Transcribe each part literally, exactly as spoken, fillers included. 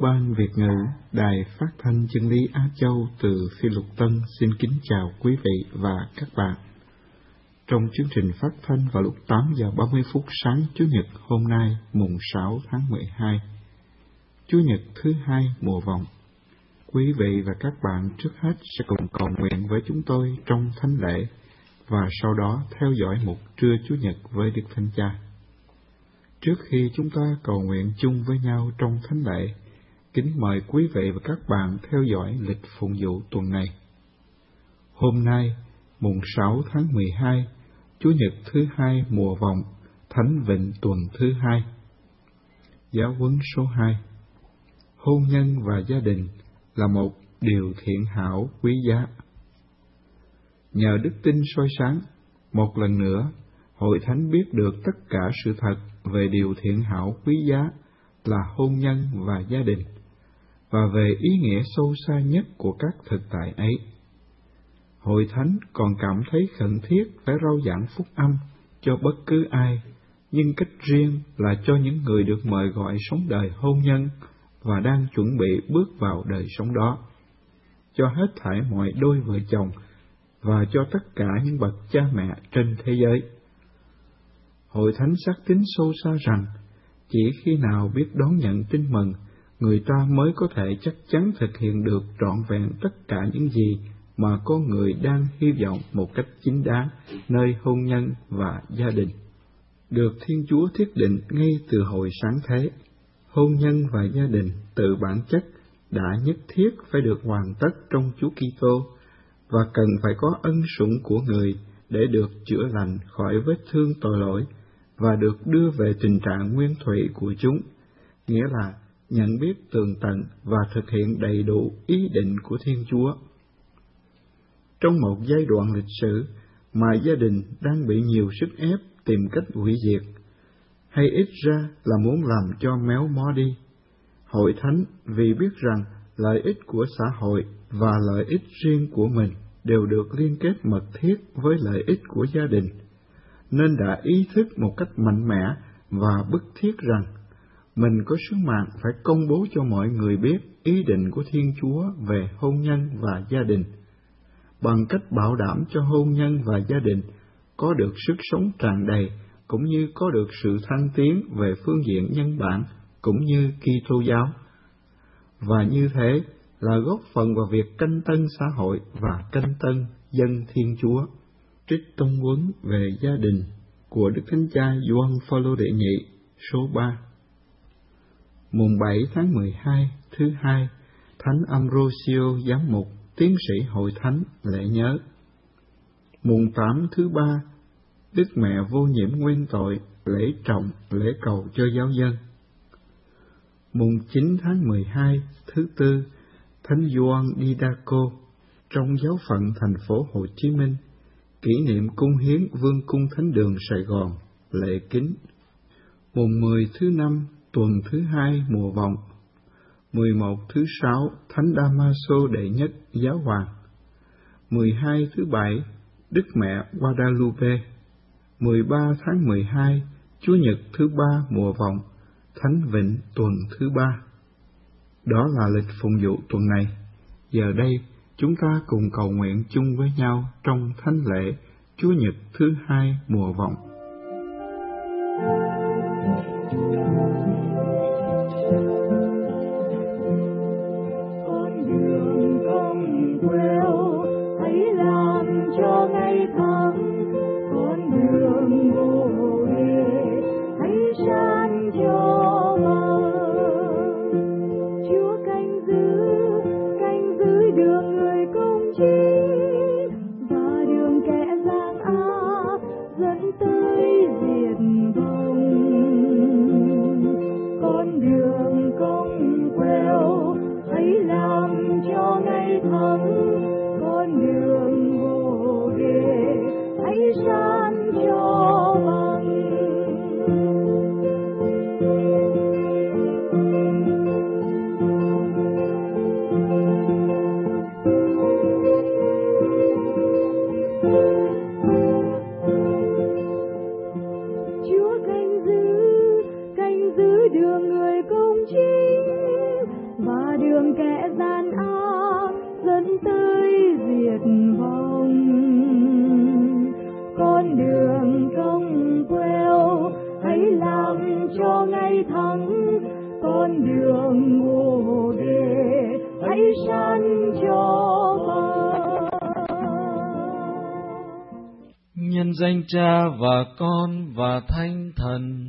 Ban Việt ngữ, Đài Phát thanh Chân lý Á Châu từ Phi Lục Tân xin kính chào quý vị và các bạn. Trong chương trình phát thanh vào lúc tám giờ ba mươi phút sáng Chủ nhật hôm nay, mùng sáu tháng mười hai, Chủ nhật thứ hai mùa vọng, quý vị và các bạn trước hết sẽ cùng cầu nguyện với chúng tôi trong thánh lễ và sau đó theo dõi một trưa Chủ nhật với Đức Thánh Cha. Trước khi chúng ta cầu nguyện chung với nhau trong thánh lễ, kính mời quý vị và các bạn theo dõi lịch phụng vụ tuần này. Hôm nay, mùng sáu tháng mười hai, Chủ nhật thứ hai mùa vọng, Thánh Vịnh tuần thứ hai. Giáo huấn số hai. Hôn nhân và gia đình là một điều thiện hảo quý giá. Nhờ đức tin soi sáng, một lần nữa, Hội Thánh biết được tất cả sự thật về điều thiện hảo quý giá là hôn nhân và gia đình, và về ý nghĩa sâu xa nhất của các thực tại ấy. Hội Thánh còn cảm thấy khẩn thiết phải rao giảng phúc âm cho bất cứ ai, nhưng cách riêng là cho những người được mời gọi sống đời hôn nhân và đang chuẩn bị bước vào đời sống đó, cho hết thảy mọi đôi vợ chồng và cho tất cả những bậc cha mẹ trên thế giới. Hội Thánh xác tín sâu xa rằng chỉ khi nào biết đón nhận tin mừng, người ta mới có thể chắc chắn thực hiện được trọn vẹn tất cả những gì mà con người đang hy vọng một cách chính đáng nơi hôn nhân và gia đình. Được Thiên Chúa thiết định ngay từ hồi sáng thế, hôn nhân và gia đình tự bản chất đã nhất thiết phải được hoàn tất trong Chúa Kitô và cần phải có ân sủng của người để được chữa lành khỏi vết thương tội lỗi và được đưa về tình trạng nguyên thủy của chúng, nghĩa là nhận biết tường tận và thực hiện đầy đủ ý định của Thiên Chúa. Trong một giai đoạn lịch sử mà gia đình đang bị nhiều sức ép tìm cách hủy diệt, hay ít ra là muốn làm cho méo mó đi, Hội Thánh vì biết rằng lợi ích của xã hội và lợi ích riêng của mình đều được liên kết mật thiết với lợi ích của gia đình, nên đã ý thức một cách mạnh mẽ và bức thiết rằng mình có sứ mạng phải công bố cho mọi người biết ý định của Thiên Chúa về hôn nhân và gia đình, bằng cách bảo đảm cho hôn nhân và gia đình có được sức sống tràn đầy, cũng như có được sự thăng tiến về phương diện nhân bản cũng như Kitô giáo. Và như thế là góp phần vào việc canh tân xã hội và canh tân dân Thiên Chúa. Trích tông huấn về gia đình của Đức Thánh Cha Gioan Phaolô đệ nhị số ba. Mùng bảy tháng mười hai, thứ hai, Thánh Ambrosio giám mục, tiến sĩ Hội Thánh lễ nhớ. Mùng tám thứ ba, Đức Mẹ vô nhiễm nguyên tội, lễ trọng, lễ cầu cho giáo dân. Mùng chín tháng mười hai, thứ tư, Thánh Gioan Didaco, trong giáo phận thành phố Hồ Chí Minh, kỷ niệm cung hiến Vương cung Thánh đường Sài Gòn, lễ kính. Mùng mười thứ năm, tuần thứ hai mùa vọng. mười một thứ sáu, Thánh Damaso đệ nhất giáo hoàng. mười hai thứ bảy, Đức Mẹ Guadalupe. mười ba tháng mười hai, Chủ nhật thứ ba mùa vọng, Thánh Vịnh tuần thứ ba. Đó là lịch phụng vụ tuần này. Giờ đây, chúng ta cùng cầu nguyện chung với nhau trong thánh lễ Chủ nhật thứ hai mùa vọng. Con đường cong queo hãy làm cho ngày tháng, con đường vô huế hãy sáng cho mơ. Chúa canh giữ, canh giữ đường người công chính và đường kẻ gian ác dẫn tới đường kẻ gian ác dẫn tới diệt vong, con đường không queo hãy làm cho ngay thẳng, con đường ngô đề hãy san cho vâng. Nhân danh Cha và Con và Thánh Thần.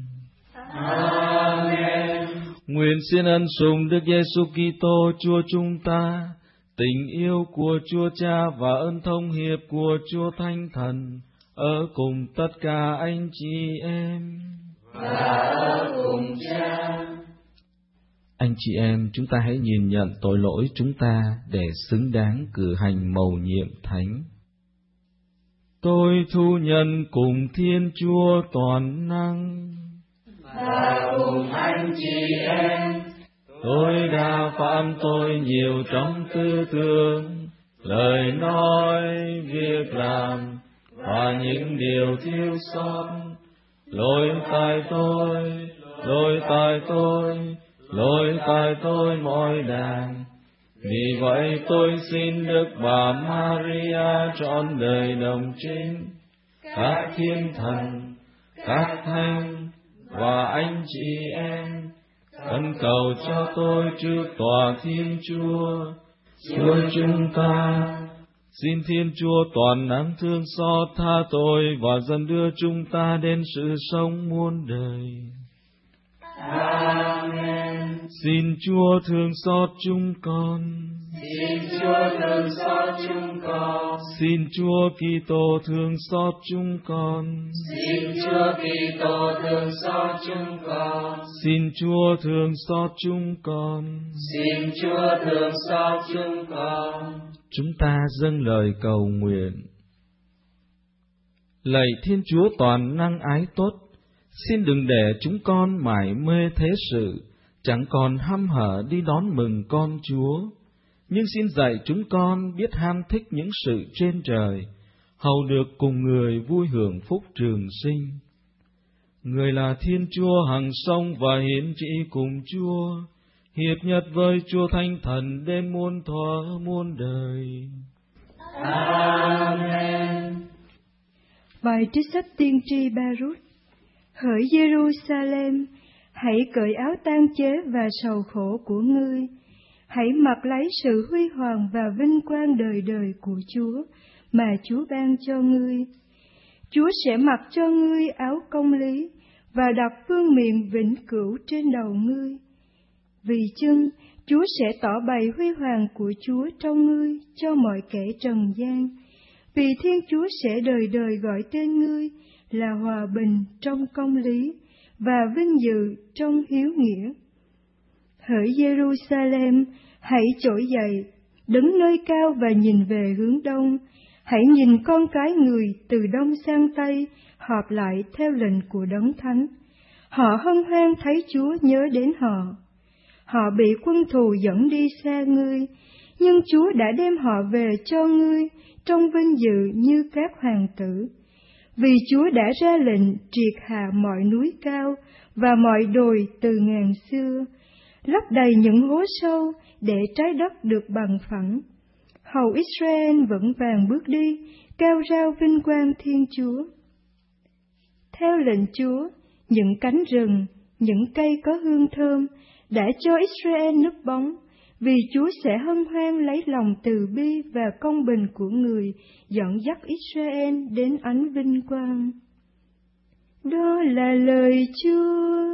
Amen. Nguyện xin ân sủng Đức Giêsu Kitô Chúa chúng ta, tình yêu của Chúa Cha và ơn thông hiệp của Chúa Thánh Thần ở cùng tất cả anh chị em. Và ở cùng Cha. Anh chị em, chúng ta hãy nhìn nhận tội lỗi chúng ta để xứng đáng cử hành mầu nhiệm thánh. Tôi thu nhận cùng Thiên Chúa toàn năng và cùng anh chị em, tôi đã phạm tội nhiều trong tư tưởng, lời nói, việc làm và những điều thiếu sót. Lỗi tại tôi, lỗi tại tôi, lỗi tại tôi mỗi đàn. Vì vậy tôi xin Đức Bà Maria trọn đời đồng trinh, các thiên thần, các thánh và anh chị em khẩn cầu cho tôi trước tòa Thiên Chúa, Chúa chúng ta. Xin Thiên Chúa toàn năng thương xót tha tội và dẫn đưa chúng ta đến sự sống muôn đời. Amen. Xin Chúa thương xót chúng con. Xin Chúa thương xót chúng con. Xin Chúa Kitô thương xót chúng con. Xin Chúa Kitô thương xót chúng con. Xin Chúa thương xót chúng con. Xin Chúa thương xót chúng con. Chúng ta dâng lời cầu nguyện. Lạy Thiên Chúa toàn năng ái tốt, xin đừng để chúng con mải mê thế sự, chẳng còn hăm hở đi đón mừng con Chúa, nhưng xin dạy chúng con biết ham thích những sự trên trời, hầu được cùng người vui hưởng phúc trường sinh. Người là Thiên Chúa hằng sống và hiển trị cùng Chúa, hiệp nhất với Chúa Thánh Thần đến muôn thuở muôn đời. Amen. Bài trích sách tiên tri Ba-rút. Hỡi Giê-ru-sa-lem, hãy cởi áo tang chế và sầu khổ của ngươi, hãy mặc lấy sự huy hoàng và vinh quang đời đời của Chúa mà Chúa ban cho ngươi. Chúa sẽ mặc cho ngươi áo công lý và đặt vương miện vĩnh cửu trên đầu ngươi. Vì chưng Chúa sẽ tỏ bày huy hoàng của Chúa trong ngươi cho mọi kẻ trần gian. Vì Thiên Chúa sẽ đời đời gọi tên ngươi là hòa bình trong công lý và vinh dự trong hiếu nghĩa. Hỡi Giê-ru-sa-lem, hãy trỗi dậy, đứng nơi cao và nhìn về hướng đông. Hãy nhìn con cái người từ đông sang tây họp lại theo lệnh của Đấng Thánh. Họ hân hoan thấy Chúa nhớ đến họ. Họ bị quân thù dẫn đi xa ngươi, nhưng Chúa đã đem họ về cho ngươi trong vinh dự như các hoàng tử. Vì Chúa đã ra lệnh triệt hạ mọi núi cao và mọi đồi từ ngàn xưa, lấp đầy những hố sâu để trái đất được bằng phẳng. Hầu Israel vững vàng bước đi, cao rao vinh quang Thiên Chúa. Theo lệnh Chúa, những cánh rừng, những cây có hương thơm đã cho Israel núp bóng, vì Chúa sẽ hân hoan lấy lòng từ bi và công bình của người, dẫn dắt Israel đến ánh vinh quang. Đó là lời Chúa.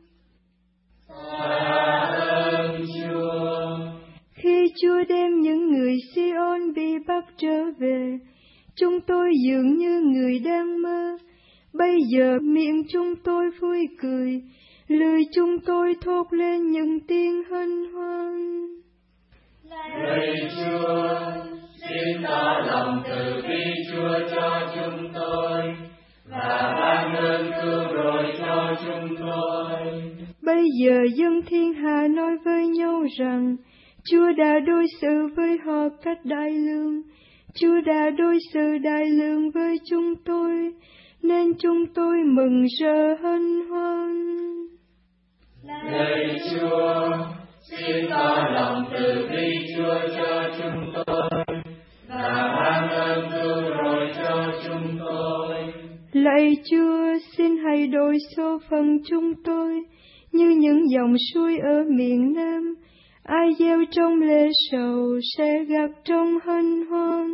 Ơn Chúa. Khi Chúa đem những người Si-ôn bị bắt trở về, chúng tôi dường như người đang mơ. Bây giờ miệng chúng tôi vui cười, lời chúng tôi thốt lên những tiếng hân hoan. Lạy Chúa, xin tỏ lòng từ bi Chúa cho chúng tôi và ban ơn cứu rỗi cho chúng tôi. Bây giờ dân thiên hạ nói với nhau rằng Chúa đã đối xử với họ cách đại lương. Chúa đã đối xử đại lương với chúng tôi, nên chúng tôi mừng rỡ hân hoan. Lạy Chúa, xin tỏ lòng từ phần chúng tôi, như những dòng suối ở miền Nam. Ai gieo trong lệ sầu sẽ gặt trong hân hoan.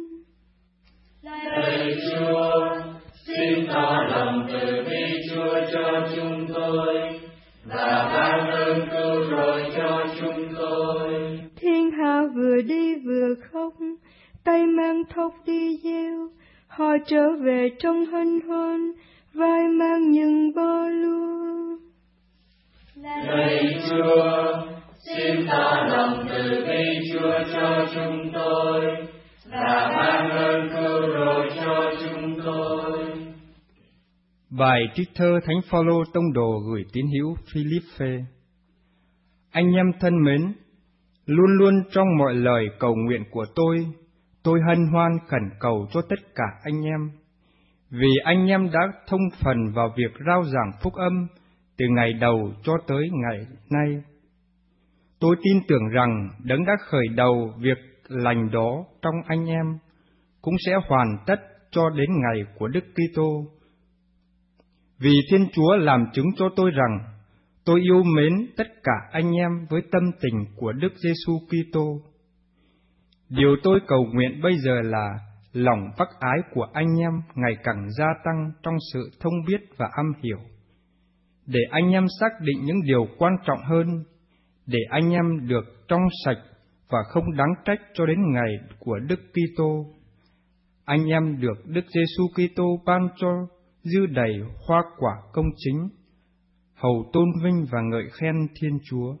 Lạy Chúa, xin tỏ lòng từ bi Chúa cho chúng tôi, và ban ơn cứu rỗi cho chúng tôi. Thiên hạ vừa đi vừa khóc, tay mang thóc đi gieo, họ trở về trong hân hoan, vai mang những bó lúa. Lạy Chúa, xin tỏ lòng từ bi Chúa cho chúng tôi, và ban ơn cứu rỗi cho chúng tôi. Bài trích thơ Thánh Phaolô tông đồ gửi tín hữu Philippe. Anh em thân mến, luôn luôn trong mọi lời cầu nguyện của tôi, tôi hân hoan khẩn cầu cho tất cả anh em, vì anh em đã thông phần vào việc rao giảng phúc âm từ ngày đầu cho tới ngày nay. Tôi tin tưởng rằng Đấng đã khởi đầu việc lành đó trong anh em cũng sẽ hoàn tất cho đến ngày của Đức Kitô. Vì Thiên Chúa làm chứng cho tôi rằng tôi yêu mến tất cả anh em với tâm tình của Đức Giêsu Kitô. Điều tôi cầu nguyện bây giờ là lòng bác ái của anh em ngày càng gia tăng trong sự thông biết và am hiểu, để anh em xác định những điều quan trọng hơn, để anh em được trong sạch và không đáng trách cho đến ngày của Đức Kitô. Anh em được Đức Giêsu Kitô ban cho dư đầy hoa quả công chính, hầu tôn vinh và ngợi khen Thiên Chúa.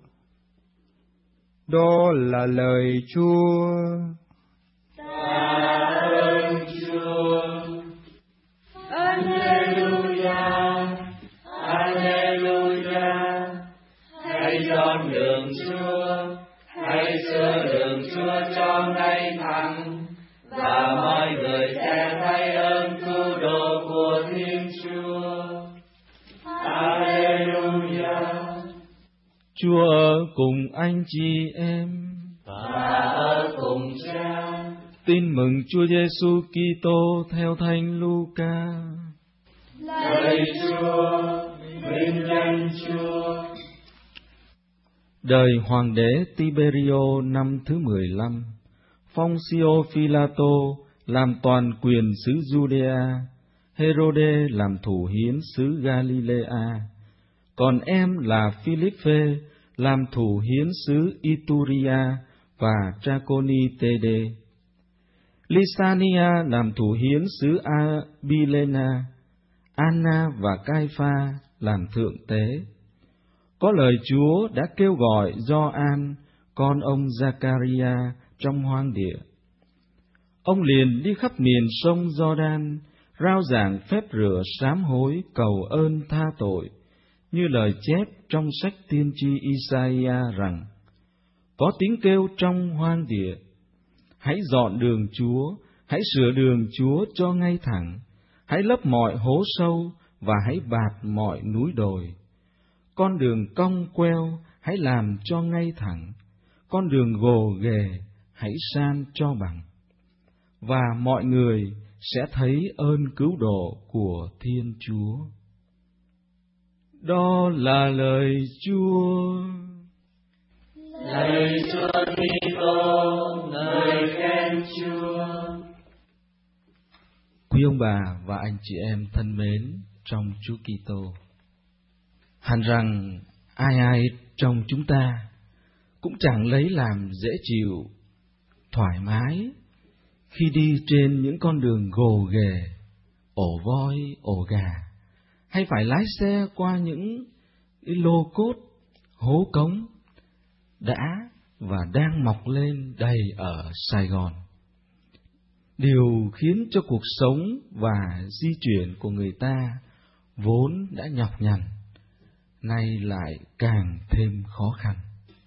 Đó là lời Chúa. Tạ ơn Chúa. Alleluia, Alleluia. Hãy dọn đường Chúa, hãy sửa đường Chúa cho ngay thẳng, và mọi người sẽ thấy ơn cứu độ của Thiên Chúa. Alleluia. Chúa ở cùng anh chị em, và ở cùng Cha. Tin mừng Chúa Giêsu Kitô theo Thánh Luca. Lạy Chúa, vinh danh Chúa. Đời Hoàng đế Tiberio năm thứ mười lăm, Poncio Pilato làm toàn quyền xứ Judea, Herode làm thủ hiến xứ Galilea, còn em là Philippe làm thủ hiến xứ Ituria và Traconitede. Lysania làm thủ hiến xứ Abilena, Anna và Caiapha làm thượng tế. Có lời Chúa đã kêu gọi Gioan, con ông Zacharia, trong hoang địa. Ông liền đi khắp miền sông Giođan, rao giảng phép rửa sám hối cầu ơn tha tội, như lời chép trong sách tiên tri Isaiah rằng: có tiếng kêu trong hoang địa, hãy dọn đường Chúa, hãy sửa đường Chúa cho ngay thẳng, hãy lấp mọi hố sâu và hãy bạt mọi núi đồi. Con đường cong queo hãy làm cho ngay thẳng, con đường gồ ghề hãy san cho bằng. Và mọi người sẽ thấy ơn cứu độ của Thiên Chúa. Đó là lời Chúa. Lạy Chúa Kitô, lời khen Chúa. Quý ông bà và anh chị em thân mến trong Chúa Kitô, hẳn rằng ai ai trong chúng ta cũng chẳng lấy làm dễ chịu, thoải mái khi đi trên những con đường gồ ghề, ổ voi, ổ gà, hay phải lái xe qua những cái lô cốt, hố cống đã và đang mọc lên đầy ở Sài Gòn. Điều khiến cho cuộc sống và di chuyển của người ta vốn đã nhọc nhằn, nay lại càng thêm khó khăn.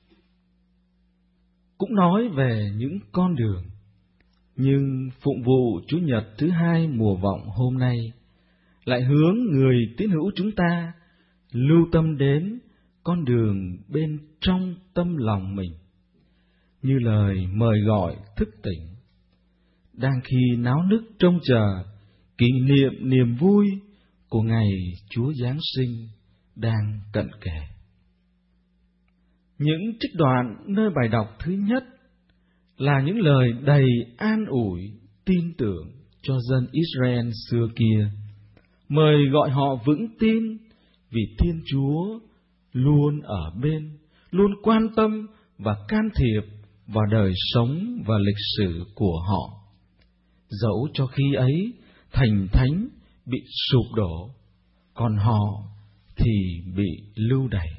Cũng nói về những con đường, nhưng phụng vụ Chủ nhật thứ hai mùa vọng hôm nay lại hướng người tín hữu chúng ta lưu tâm đến con đường bên trong tâm lòng mình, như lời mời gọi thức tỉnh. Đang khi náo nức trông chờ kỷ niệm niềm vui của ngày Chúa Giáng sinh, đang cận kề. Những trích đoạn nơi bài đọc thứ nhất là những lời đầy an ủi, tin tưởng cho dân Israel xưa kia, mời gọi họ vững tin vì Thiên Chúa luôn ở bên, luôn quan tâm và can thiệp vào đời sống và lịch sử của họ, dẫu cho khi ấy thành thánh bị sụp đổ, còn họ thì bị lưu đày.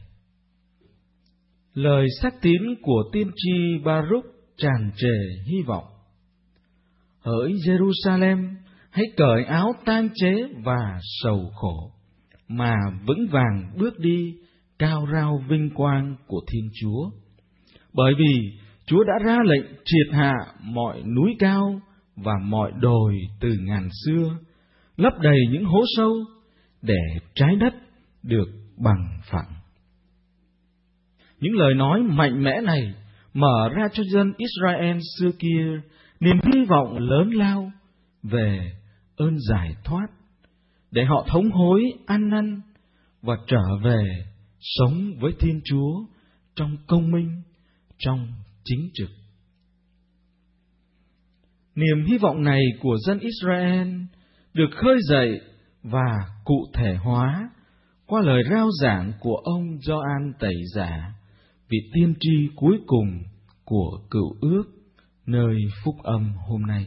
Lời xác tín của tiên tri Baruch tràn trề hy vọng. Hỡi Jerusalem, hãy cởi áo tang chế và sầu khổ, mà vững vàng bước đi cao rao vinh quang của Thiên Chúa. Bởi vì Chúa đã ra lệnh triệt hạ mọi núi cao và mọi đồi từ ngàn xưa, lấp đầy những hố sâu để trái đất được bằng phẳng. Những lời nói mạnh mẽ này mở ra cho dân Israel xưa kia niềm hy vọng lớn lao về ơn giải thoát, để họ thống hối ăn năn và trở về sống với Thiên Chúa trong công minh, trong chính trực. Niềm hy vọng này của dân Israel được khơi dậy và cụ thể hóa qua lời rao giảng của ông Gioan Tẩy Giả, vị tiên tri cuối cùng của Cựu Ước nơi phúc âm hôm nay.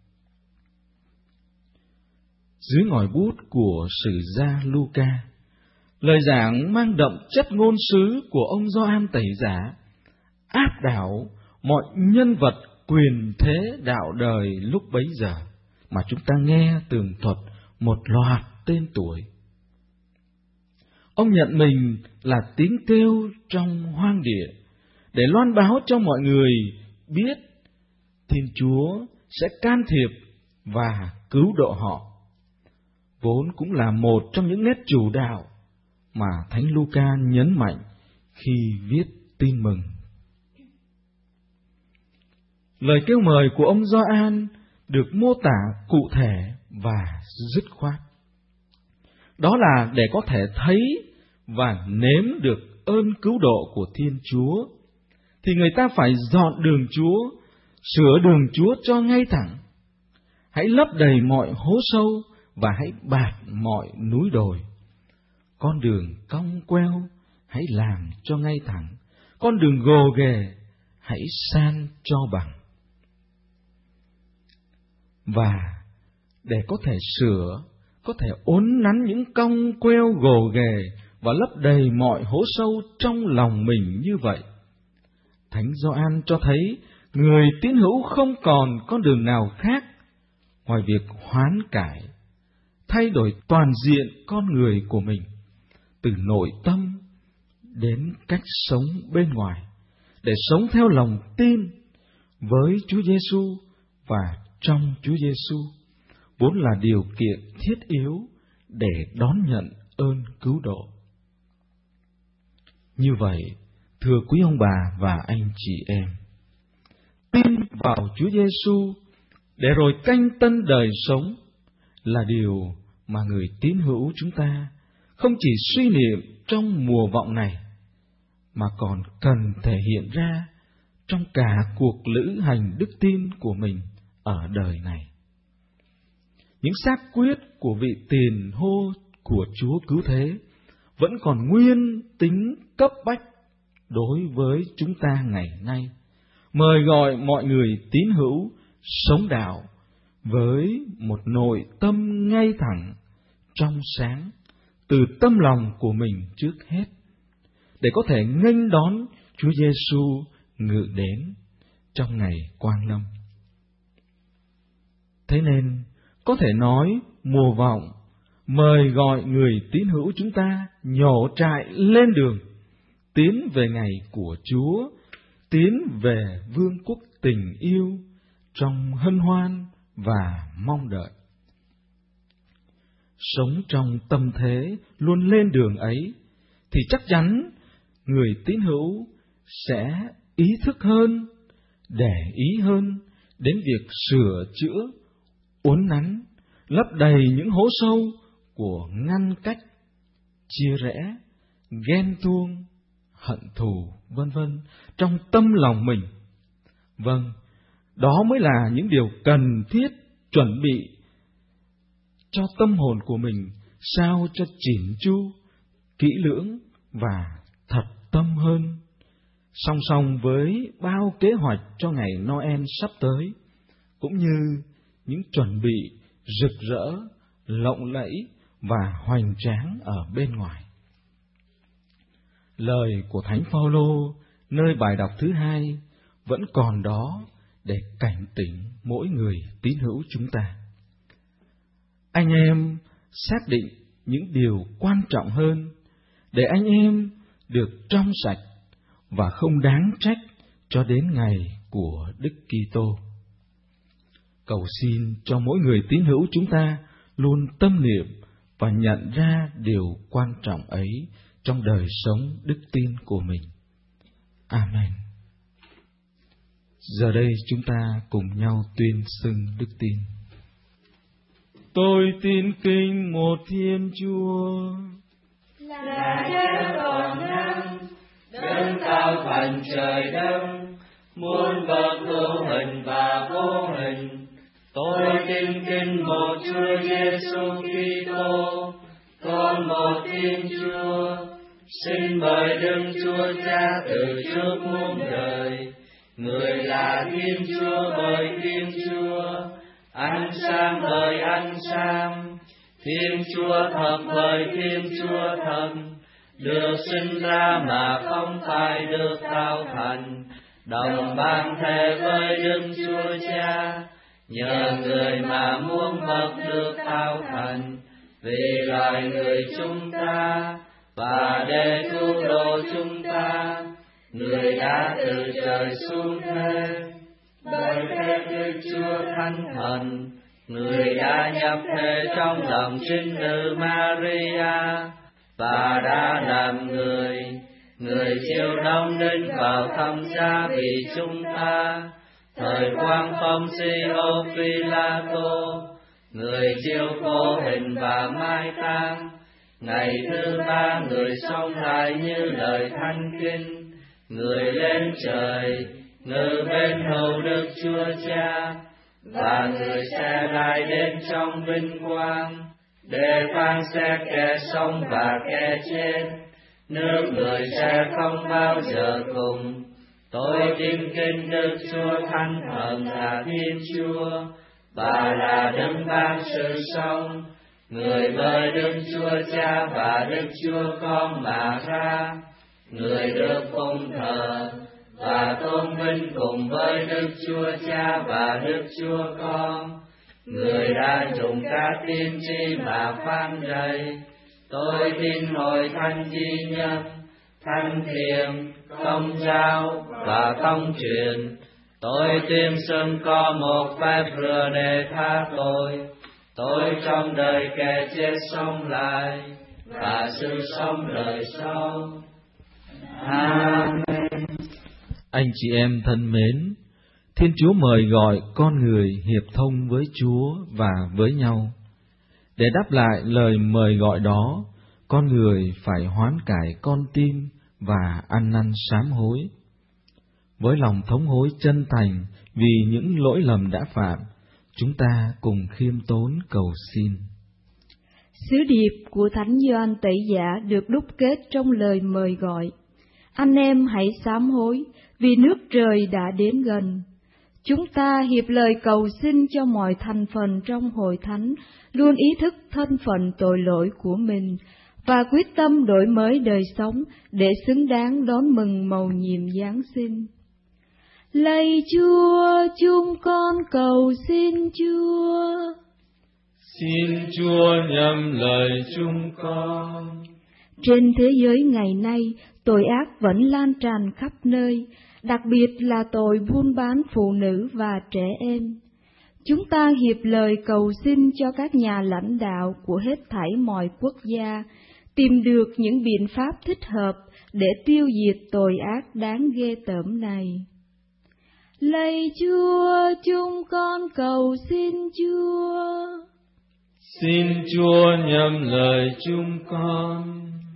Dưới ngòi bút của sử gia Luca, lời giảng mang đậm chất ngôn sứ của ông Gioan Tẩy Giả áp đảo mọi nhân vật quyền thế đạo đời lúc bấy giờ mà chúng ta nghe tường thuật một loạt tên tuổi. Ông nhận mình là tiếng kêu trong hoang địa để loan báo cho mọi người biết Thiên Chúa sẽ can thiệp và cứu độ họ, vốn cũng là một trong những nét chủ đạo mà Thánh Luca nhấn mạnh khi viết tin mừng. Lời kêu mời của ông Gioan được mô tả cụ thể và dứt khoát. Đó là để có thể thấy và nếm được ơn cứu độ của Thiên Chúa, thì người ta phải dọn đường Chúa, sửa đường Chúa cho ngay thẳng. Hãy lấp đầy mọi hố sâu và hãy bạt mọi núi đồi. Con đường cong queo hãy làm cho ngay thẳng, con đường gồ ghề hãy san cho bằng. Và để có thể sửa, có thể uốn nắn những cong queo gồ ghề và lấp đầy mọi hố sâu trong lòng mình như vậy, Thánh Gioan cho thấy người tín hữu không còn con đường nào khác ngoài việc hoán cải, thay đổi toàn diện con người của mình, từ nội tâm đến cách sống bên ngoài, để sống theo lòng tin với Chúa Giêsu và trong Chúa Giêsu, vốn là điều kiện thiết yếu để đón nhận ơn cứu độ. Như vậy, thưa quý ông bà và anh chị em, tin vào Chúa Giêsu để rồi canh tân đời sống là điều mà người tín hữu chúng ta không chỉ suy niệm trong mùa vọng này, mà còn cần thể hiện ra trong cả cuộc lữ hành đức tin của mình ở đời này. Những xác quyết của vị tiền hô của Chúa cứu thế vẫn còn nguyên tính cấp bách đối với chúng ta ngày nay, mời gọi mọi người tín hữu sống đạo với một nội tâm ngay thẳng, trong sáng, từ tâm lòng của mình trước hết, để có thể nghênh đón Chúa Giêsu ngự đến trong ngày quang lâm. Thế nên, có thể nói mùa vọng mời gọi người tín hữu chúng ta nhổ trại lên đường, tiến về ngày của Chúa, tiến về vương quốc tình yêu trong hân hoan và mong đợi. Sống trong tâm thế luôn lên đường ấy, thì chắc chắn người tín hữu sẽ ý thức hơn, để ý hơn đến việc sửa chữa, uốn nắn, lấp đầy những hố sâu của ngăn cách, chia rẽ ghen tuông, hận thù, vân vân trong tâm lòng mình. Vâng, đó mới là những điều cần thiết chuẩn bị cho tâm hồn của mình sao cho chỉn chu, kỹ lưỡng và thật tâm hơn. Song song với bao kế hoạch cho ngày Noel sắp tới, cũng như những chuẩn bị rực rỡ, lộng lẫy và hoành tráng ở bên ngoài. Lời của Thánh Phaolô nơi bài đọc thứ hai vẫn còn đó để cảnh tỉnh mỗi người tín hữu chúng ta. Anh em xác định những điều quan trọng hơn để anh em được trong sạch và không đáng trách cho đến ngày của Đức Kitô. Cầu xin cho mỗi người tín hữu chúng ta luôn tâm niệm và nhận ra điều quan trọng ấy trong đời sống đức tin của mình. Amen. Giờ đây chúng ta cùng nhau tuyên xưng đức tin. Tôi tin kính một Thiên Chúa, là Cha toàn năng, đấng cao thành trời đất, muôn vật hữu hình và vô hình. Tôi tin kính một Chúa Giêsu Kitô, con một Thiên Chúa, sinh bởi Đức Chúa Cha từ trước muôn đời. Người là Thiên Chúa bởi Thiên Chúa, ánh sáng bởi ánh sáng, Thiên Chúa thật bởi Thiên Chúa thật, được sinh ra mà không phải được tạo thành, đồng ban thể với Đức Chúa Cha, nhờ người mà muôn vật được tạo thành, vì loài người chúng ta và để cứu độ chúng ta, người đã từ trời xuống thế. Bởi thế Đức Chúa Thánh Thần, người đã nhập thể trong lòng trinh nữ Maria và đã làm người, người chịu đóng đinh vào thập giá vì chúng ta. Thời quang phong Pôncio Phi-la-tô, người chịu khổ hình và mai táng. Ngày thứ ba người sống lại như lời thánh kinh, người lên trời, ngự bên hầu Đức Chúa Cha, và người sẽ lại đến trong vinh quang, để phán xét kẻ sống và kẻ chết. Nước người sẽ không bao giờ cùng. Tôi tin kính Đức Chúa Thánh Thần là Thiên Chúa, và là đấng ban sự sống, người bởi Đức Chúa Cha và Đức Chúa Con mà ra, người được phụng thờ và tôn vinh cùng với Đức Chúa Cha và Đức Chúa Con, người đã dùng các tiên tri mà phán dạy. Tôi tin hội thánh duy nhất, thánh thiêng, công giáo và công truyền. Tôi tin xưng có một phép rửa để tha tội. Tôi trong đời kẻ chết sống lại và sự sống đời sau. Amen. Anh chị em thân mến, Thiên Chúa mời gọi con người hiệp thông với Chúa và với nhau. Để đáp lại lời mời gọi đó, con người phải hoán cải con tim và ăn năn sám hối. Với lòng thống hối chân thành vì những lỗi lầm đã phạm, chúng ta cùng khiêm tốn cầu xin. Sứ điệp của Thánh Gioan Tẩy Giả được đúc kết trong lời mời gọi: anh em hãy sám hối, vì nước trời đã đến gần. Chúng ta hiệp lời cầu xin cho mọi thành phần trong hội thánh luôn ý thức thân phận tội lỗi của mình và quyết tâm đổi mới đời sống để xứng đáng đón mừng mầu nhiệm Giáng sinh. Lạy Chúa, chúng con cầu xin Chúa. Xin Chúa nhậm lời chúng con. Trên thế giới ngày nay, tội ác vẫn lan tràn khắp nơi, đặc biệt là tội buôn bán phụ nữ và trẻ em. Chúng ta hiệp lời cầu xin cho các nhà lãnh đạo của hết thảy mọi quốc gia tìm được những biện pháp thích hợp để tiêu diệt tội ác đáng ghê tởm này. Lạy Chúa, chúng con cầu xin Chúa. Xin Chúa nhậm lời chúng con.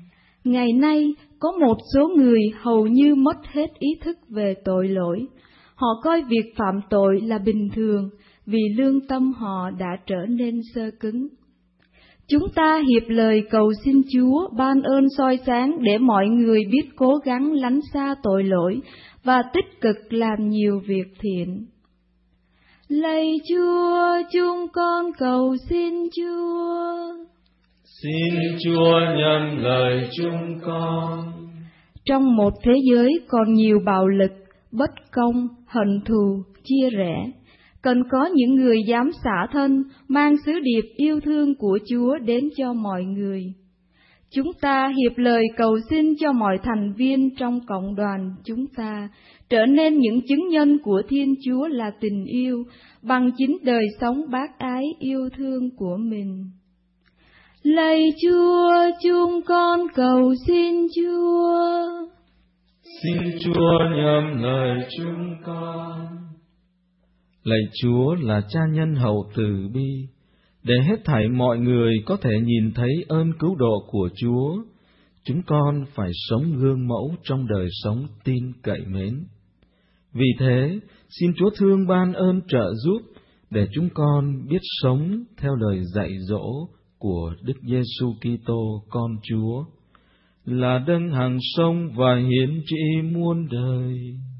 Ngày nay, có một số người hầu như mất hết ý thức về tội lỗi. Họ coi việc phạm tội là bình thường vì lương tâm họ đã trở nên xơ cứng. Chúng ta hiệp lời cầu xin Chúa ban ơn soi sáng để mọi người biết cố gắng lánh xa tội lỗi và tích cực làm nhiều việc thiện. Lạy Chúa, chúng con cầu xin Chúa. Xin Chúa nhận lời chúng con. Trong một thế giới còn nhiều bạo lực, bất công, hận thù, chia rẽ, cần có những người dám xả thân, mang sứ điệp yêu thương của Chúa đến cho mọi người. Chúng ta hiệp lời cầu xin cho mọi thành viên trong cộng đoàn chúng ta trở nên những chứng nhân của Thiên Chúa là tình yêu, bằng chính đời sống bác ái yêu thương của mình. Lạy Chúa, chúng con cầu xin Chúa. Xin Chúa nhậm lời chúng con. Lạy Chúa là Cha nhân hậu từ bi, để hết thảy mọi người có thể nhìn thấy ơn cứu độ của Chúa, chúng con phải sống gương mẫu trong đời sống tin cậy mến. Vì thế, xin Chúa thương ban ơn trợ giúp để chúng con biết sống theo lời dạy dỗ của Đức Giêsu Kitô con Chúa, là đấng hằng sống và hiển trị muôn đời.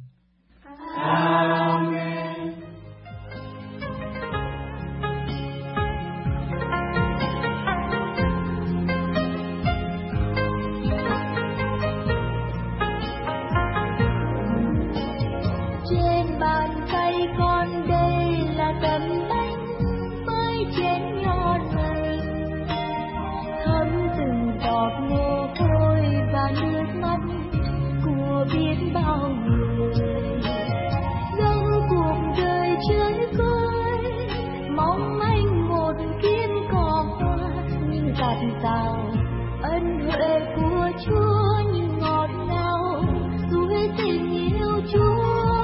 Amen. Trên bàn tay con đây là tấm bánh mới chén nho này, thấm từng giọt mồ hôi và nước mắt của biết bao người. Dẫu cuộc đời chơi vơi, mong anh một kiếm cỏ hoa, nhưng dạt dào ân huệ của Chúa như ngọt ngào suối tình yêu Chúa.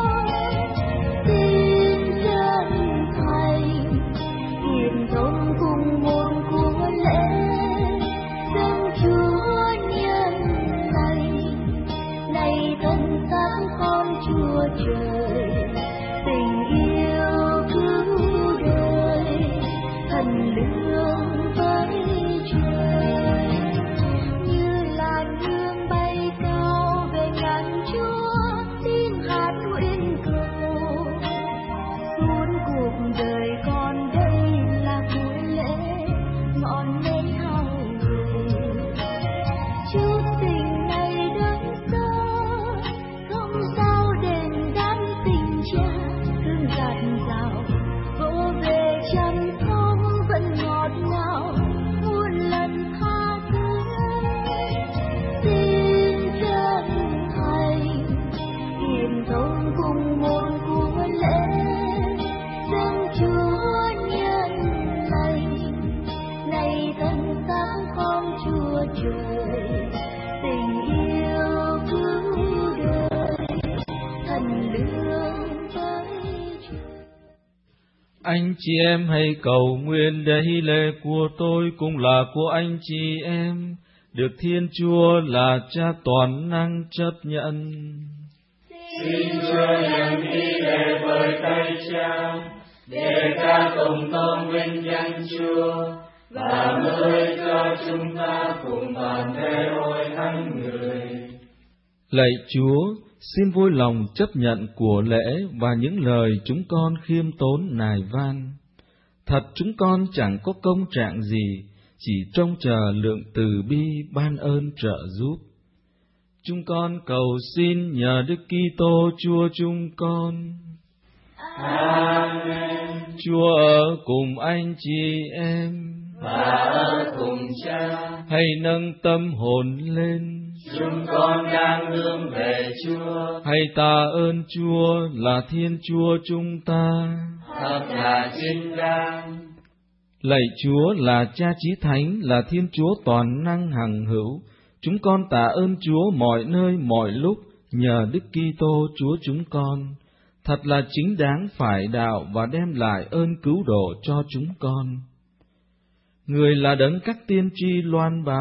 Trời tình yêu cứu đời, thần lương với trời, như làn hương bay cao về ngàn Chúa, tiếng hát nguyện cầu. Suốt cuộc đời con đây là buổi lễ ngọn nến hao người, chút tình này đớn sâu không sao đền đáp tình cha thương dạt dào, vỗ về chăm sóc vẫn ngọt ngào muôn lần tha thứ. Xin chân thành hiền thông cùng một của lễ dâng Chúa nhân lành, này thân xác con Chúa trời, tình yêu cứu đời, thần lương với trời. Anh chị em hãy cầu nguyện để hy lễ của tôi cũng là của anh chị em, được Thiên Chúa là Cha toàn năng chấp nhận. Xin Chúa nhận hy lễ bởi tay Cha, để ta cùng tôn vinh danh Chúa và mới cho chúng ta cùng toàn thể hội thánh người. Lạy Chúa, xin vui lòng chấp nhận của lễ và những lời chúng con khiêm tốn nài van. Thật chúng con chẳng có công trạng gì, chỉ trông chờ lượng từ bi ban ơn trợ giúp. Chúng con cầu xin nhờ Đức Kitô Chúa chúng con. Amen. Chúa ở cùng anh chị em và ở cùng Cha. Hãy nâng tâm hồn lên. Chúng con đang hướng về Chúa. Hãy tạ ơn Chúa là Thiên Chúa chúng ta. Thật là chính đáng. Lạy Chúa là Cha Chí Thánh, là Thiên Chúa toàn năng hằng hữu. Chúng con tạ ơn Chúa mọi nơi mọi lúc nhờ Đức Kitô Chúa chúng con. Thật là chính đáng phải đạo và đem lại ơn cứu độ cho chúng con. Người là đấng các tiên tri loan báo,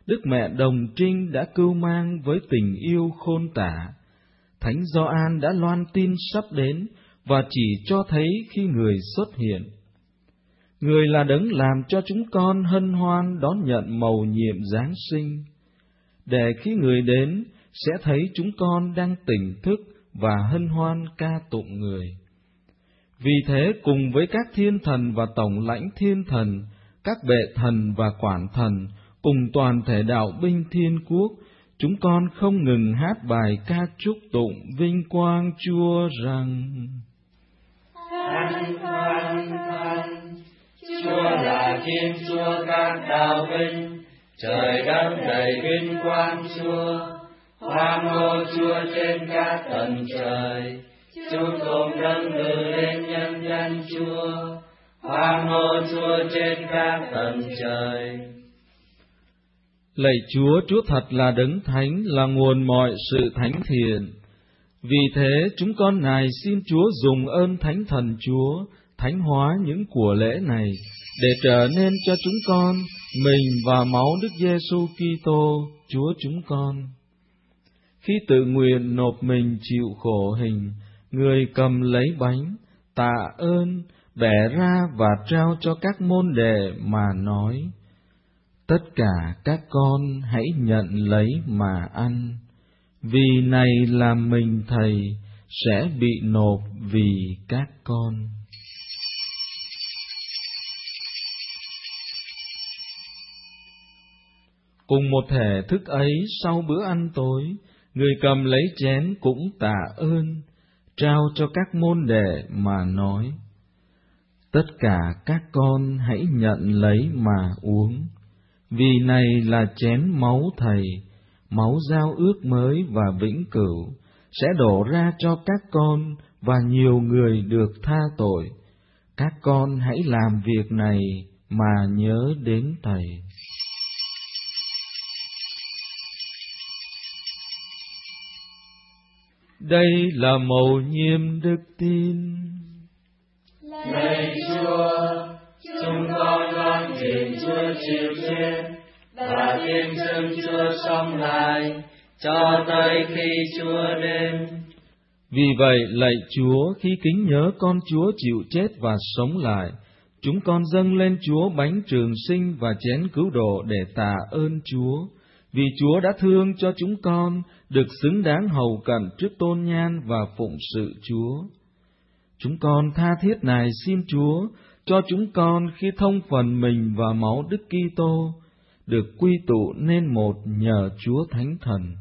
Đức Mẹ Đồng Trinh đã cưu mang với tình yêu khôn tả. Thánh Gioan đã loan tin sắp đến và chỉ cho thấy khi Người xuất hiện. Người là đấng làm cho chúng con hân hoan đón nhận mầu nhiệm Giáng sinh, để khi Người đến sẽ thấy chúng con đang tỉnh thức và hân hoan ca tụng Người. Vì thế, cùng với các thiên thần và tổng lãnh thiên thần, các bệ thần và quản thần, cùng toàn thể đạo binh thiên quốc, chúng con không ngừng hát bài ca chúc tụng vinh quang Chúa rằng: Thánh, thánh, thánh, Chúa là Thiên Chúa các đạo binh, trời đất đầy vinh quang Chúa. Hoan hô Chúa trên các tầng trời, chúc tụng đấng ngự lên nhân danh Chúa. Hoan hô Chúa trên các tầng trời. Lạy Chúa, Chúa thật là đấng thánh, là nguồn mọi sự thánh thiện. Vì thế, chúng con nài xin Chúa dùng ơn Thánh Thần Chúa thánh hóa những của lễ này, để trở nên cho chúng con mình và máu Đức Giêsu Kitô Chúa chúng con. Khi tự nguyện nộp mình chịu khổ hình, Người cầm lấy bánh, tạ ơn, bẻ ra và trao cho các môn đệ mà nói: Tất cả các con hãy nhận lấy mà ăn, vì này là mình Thầy sẽ bị nộp vì các con. Cùng một thể thức ấy, sau bữa ăn tối, Người cầm lấy chén cũng tạ ơn, trao cho các môn đệ mà nói: Tất cả các con hãy nhận lấy mà uống, vì này là chén máu Thầy, máu giao ước mới và vĩnh cửu, sẽ đổ ra cho các con và nhiều người được tha tội. Các con hãy làm việc này mà nhớ đến Thầy. Đây là mầu nhiệm đức tin. Lạy Chúa, chúng con loan truyền Chúa chịu chết và tuyên xưng Chúa sống lại cho tới khi Chúa đến. Vì vậy, lạy Chúa, khi kính nhớ con Chúa chịu chết và sống lại, chúng con dâng lên Chúa bánh trường sinh và chén cứu độ để tạ ơn Chúa, vì Chúa đã thương cho chúng con được xứng đáng hầu cận trước tôn nhan và phụng sự Chúa. Chúng con tha thiết nài xin Chúa cho chúng con khi thông phần mình và máu Đức Kitô được quy tụ nên một nhờ Chúa Thánh Thần.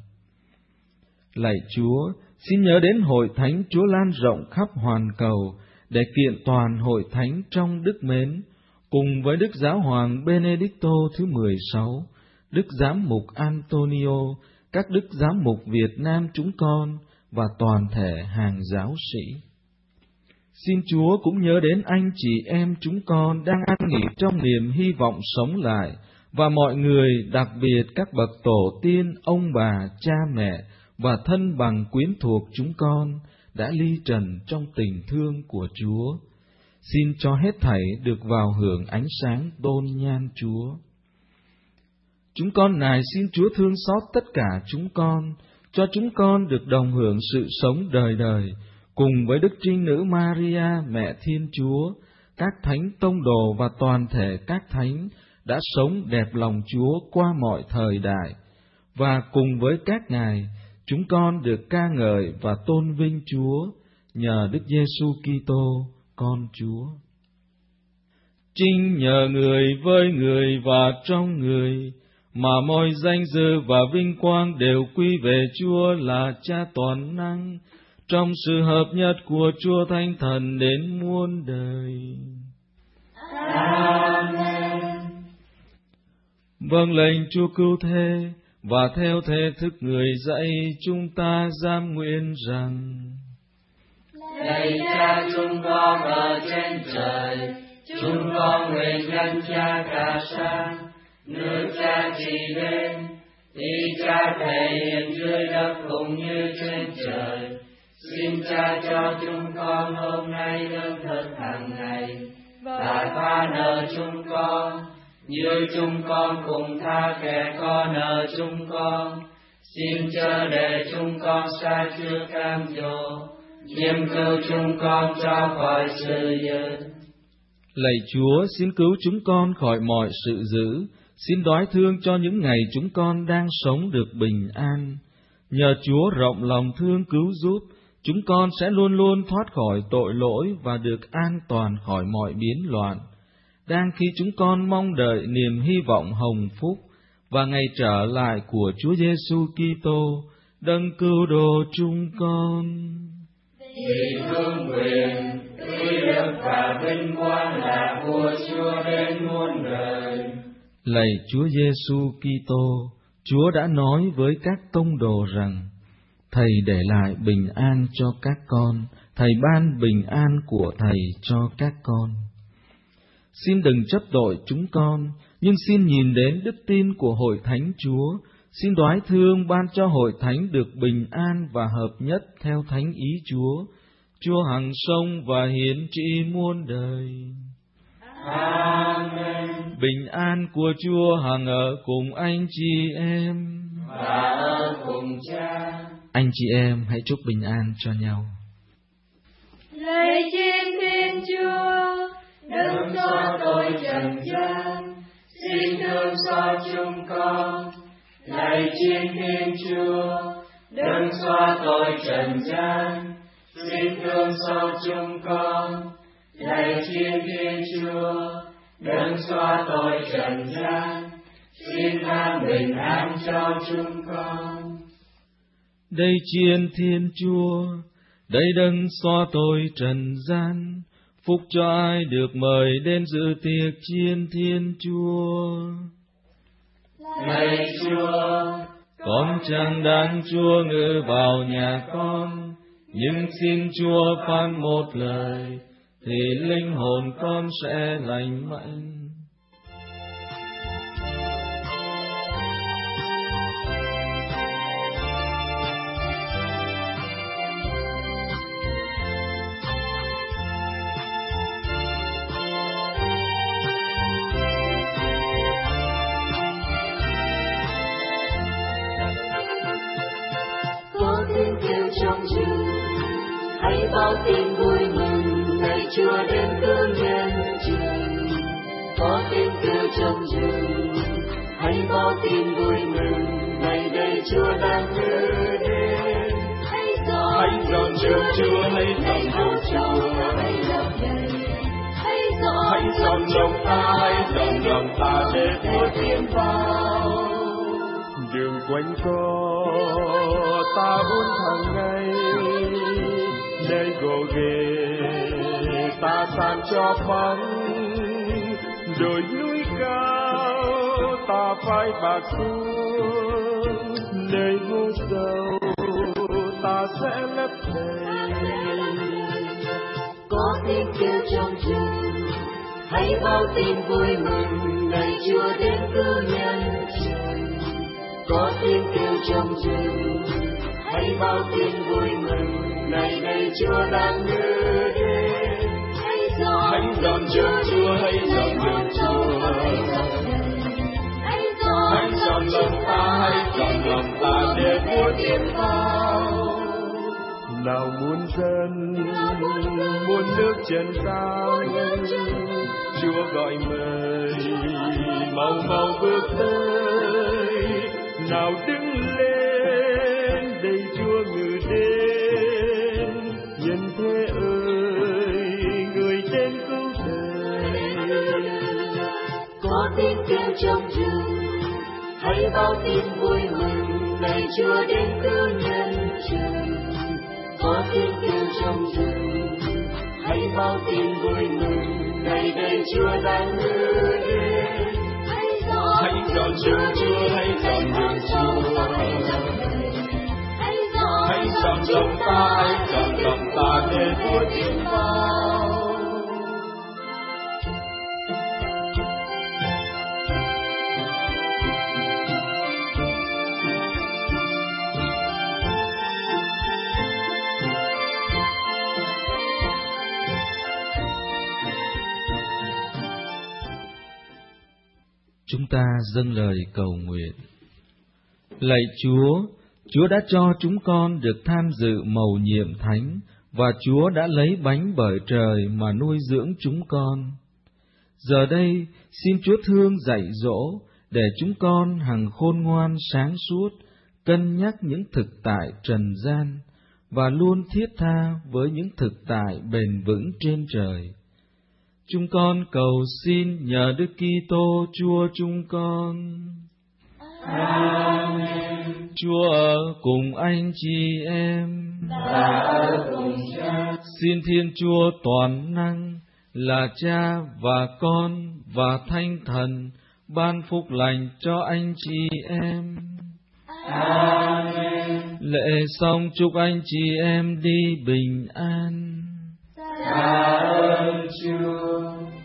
Lạy Chúa, xin nhớ đến hội thánh Chúa lan rộng khắp hoàn cầu để kiện toàn hội thánh trong đức mến, cùng với Đức Giáo hoàng Benedicto thứ mười sáu, Đức Giám mục Antonio, các Đức Giám mục Việt Nam chúng con và toàn thể hàng giáo sĩ. Xin Chúa cũng nhớ đến anh chị em chúng con đang an nghỉ trong niềm hy vọng sống lại, và mọi người, đặc biệt các bậc tổ tiên, ông bà, cha mẹ và thân bằng quyến thuộc chúng con đã ly trần trong tình thương của Chúa. Xin cho hết thảy được vào hưởng ánh sáng tôn nhan Chúa. Chúng con nài xin Chúa thương xót tất cả chúng con, cho chúng con được đồng hưởng sự sống đời đời, cùng với Đức Trinh Nữ Maria, Mẹ Thiên Chúa, các thánh tông đồ và toàn thể các thánh đã sống đẹp lòng Chúa qua mọi thời đại, và cùng với các ngài, chúng con được ca ngợi và tôn vinh Chúa nhờ Đức Giêsu Kitô, con Chúa. Chính nhờ Người, với Người và trong Người, mà mọi danh dự và vinh quang đều quy về Chúa là Cha toàn năng, trong sự hợp nhất của Chúa Thánh Thần đến muôn đời. Amen. Vâng lệnh Chúa cứu thế, và theo thế thức Người dạy, chúng ta giam nguyện rằng: Lạy Cha chúng con ở trên trời, chúng con nguyện danh Cha cả sáng, nước Cha trị đến, ý Cha thể hiện dưới đất cũng như trên trời. Xin Cha cho chúng con hôm nay lương thực hàng ngày, và tha nợ chúng con như chúng con cùng tha kẻ có nợ chúng con. Xin chớ để chúng con sa chưa cam dỗ, nhưng cứu chúng con ra khỏi sự dữ. Lạy Chúa, xin cứu chúng con khỏi mọi sự dữ. Xin đoái thương cho những ngày chúng con đang sống được bình an. Nhờ Chúa rộng lòng thương cứu giúp, chúng con sẽ luôn luôn thoát khỏi tội lỗi và được an toàn khỏi mọi biến loạn. Đang khi chúng con mong đợi niềm hy vọng hồng phúc và ngày trở lại của Chúa Giêsu Kitô, đấng cứu độ chúng con. Vì vương quyền, uy lực và vinh quang là của Chúa đến muôn đời. Lạy Chúa Giêsu Kitô, Chúa đã nói với các tông đồ rằng: Thầy để lại bình an cho các con, Thầy ban bình an của Thầy cho các con. Xin đừng chấp tội chúng con, nhưng xin nhìn đến đức tin của Hội Thánh Chúa. Xin đoái thương ban cho Hội Thánh được bình an và hợp nhất theo thánh ý Chúa. Chúa hằng sống và hiển trị muôn đời. Amen. Bình an của Chúa hằng ở cùng anh chị em và ở cùng Cha. Anh chị em hãy chúc bình an cho nhau. Lạy Thiên Thiên Chúa, Đấng xóa tội trần gian, xin thương xót chúng con. Lạy Thiên Thiên Chúa, Đấng xóa tội trần gian, xin thương xót chúng con. Lạy Thiên Thiên Chúa, Đấng xóa tội trần gian, xin ban bình an cho chúng con. Đây Chiên Thiên Chúa, đây Đấng xóa tội trần gian, phúc cho ai được mời đến dự tiệc Chiên Thiên Chúa. Lạy Chúa, con chẳng đáng Chúa ngự vào nhà con, nhưng xin Chúa phán một lời, thì linh hồn con sẽ lành mạnh. Có tiếng kêu trong rừng, hãy báo tin vui mừng, lạy Chúa đến cứu nhân trần. Có tiếng kêu trong rừng, hãy báo tin vui mừng, ngày đây Chúa đang đưa đến. Hãy dọn rước Chúa, hãy dọn rước Chúa, hãy dọn đầy. Hãy dọn lòng ta, hãy dọn lòng ta để Chúa tiến vào. Đường quanh co ta vốn hàng ngày, nơi gồ ghề ta san cho vắng, đồi núi cao ta phải bạc xuống, nơi hố sâu ta sẽ lấp đầy. Có tiếng kêu trong rừng, hãy báo tin vui mừng, lạy Chúa đến cứu nhân trần. Có tiếng kêu trong rừng, hãy báo tin vui mừng, ngày đây Chúa đang đưa đến. Hãy dọn rước Chúa, hãy dọn rước Chúa, hãy dọn lòng ta, hãy dọn lòng ta để Chúa tiến vào. Nào muôn dân, muôn nước trần gian, Chúa gọi mời, mau mau bước tới. Nào đứng lên, đây Chúa ngự đến, nhân thế ơi, người đến cứu đời. Có tiếng kêu trong rừng, hãy báo tin vui mừng, lạy Chúa đến cứu nhân trần. Có tiếng kêu trong rừng, hãy báo tin vui mừng, ngày đây Chúa đang đưa đến. Hãy dọn rước Chúa, hãy dọn rước Chúa, hãy dọn lòng ta, hãy dọn lòng ta để Chúa tiến vào. Chúng ta dâng lời cầu nguyện. Lạy Chúa, Chúa đã cho chúng con được tham dự mầu nhiệm thánh, và Chúa đã lấy bánh bởi trời mà nuôi dưỡng chúng con. Giờ đây, xin Chúa thương dạy dỗ, để chúng con hằng khôn ngoan sáng suốt, cân nhắc những thực tại trần gian, và luôn thiết tha với những thực tại bền vững trên trời. Chúng con cầu xin nhờ Đức Kitô Chúa chúng con. Amen. Chúa ở cùng anh chị em, và ở cùng Cha. Xin Thiên Chúa toàn năng là Cha và Con và Thánh Thần ban phúc lành cho anh chị em. Amen. Lễ xong chúc anh chị em đi bình an. Tạ ơn Chúa.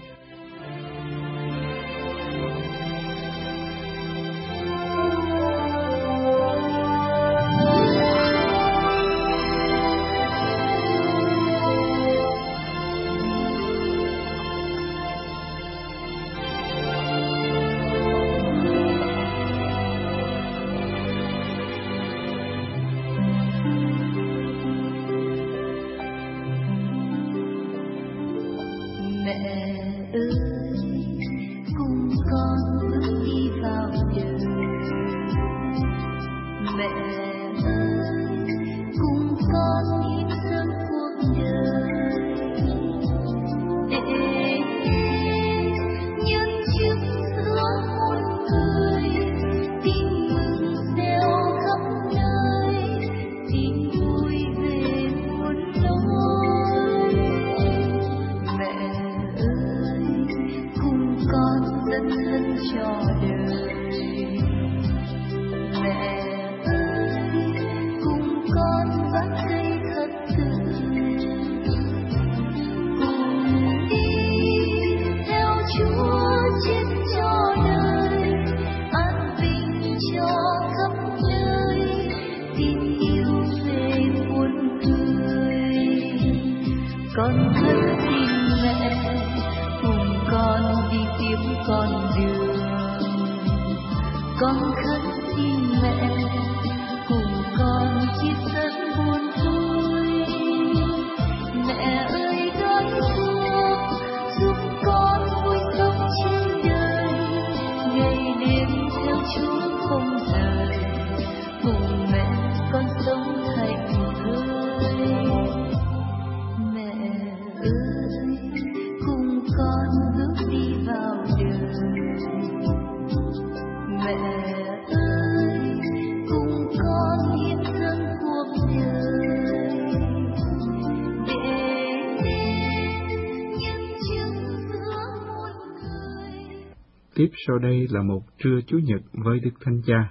Tiếp sau đây là một trưa Chủ nhật với Đức Thánh Cha.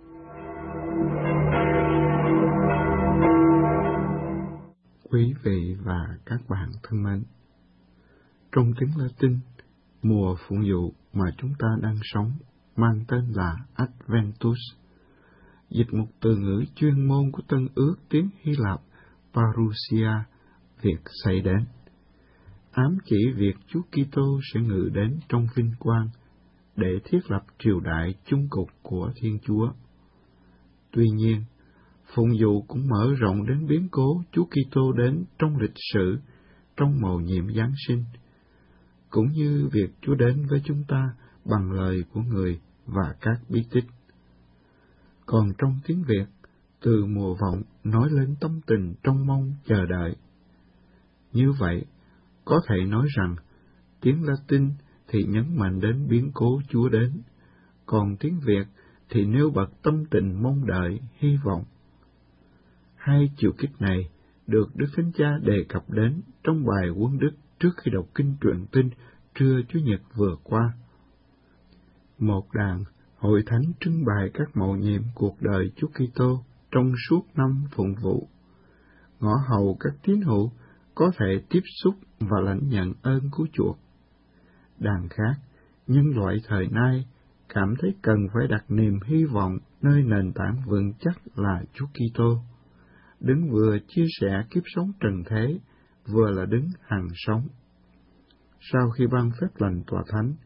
Quý vị và các bạn thân mến, trong tiếng Latin, mùa phụng vụ mà chúng ta đang sống mang tên là Adventus, dịch một từ ngữ chuyên môn của Tân Ước tiếng Hy Lạp Parousia, việc xảy đến, ám chỉ việc Chúa Kitô sẽ ngự đến trong vinh quang để thiết lập triều đại chung cục của Thiên Chúa. Tuy nhiên, phụng vụ cũng mở rộng đến biến cố Chúa Kitô đến trong lịch sử, trong mầu nhiệm Giáng sinh, cũng như việc Chúa đến với chúng ta bằng lời của người và các bí tích. Còn trong tiếng Việt, từ mùa vọng nói lên tâm tình trông mong chờ đợi. Như vậy, có thể nói rằng tiếng Latin thì nhấn mạnh đến biến cố Chúa đến, còn tiếng Việt thì nêu bật tâm tình mong đợi, hy vọng. Hai chiều kích này được Đức Thánh Cha đề cập đến trong bài Quân Đức trước khi đọc kinh truyền tin trưa Chủ nhật vừa qua. Một đàn hội thánh trưng bày các mầu nhiệm cuộc đời Chúa Kitô trong suốt năm phụng vụ, ngõ hầu các tín hữu có thể tiếp xúc và lãnh nhận ơn cứu chuộc. Đàn khác, nhân loại thời nay cảm thấy cần phải đặt niềm hy vọng nơi nền tảng vững chắc là Chúa Kitô, đứng vừa chia sẻ kiếp sống trần thế, vừa là đứng hằng sống. Sau khi ban phép lành tòa thánh,